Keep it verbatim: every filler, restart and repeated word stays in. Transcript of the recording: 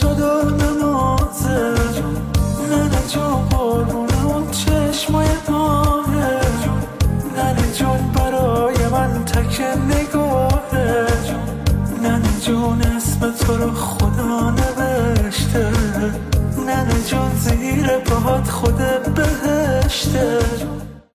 صدا نمازه ننه جون قربونه اون چشمای ماهه ننه جون برای من تک نگاهه ننه جون اسم تو رو خدا نوشته ننه جون زیر پاهات خود بهشته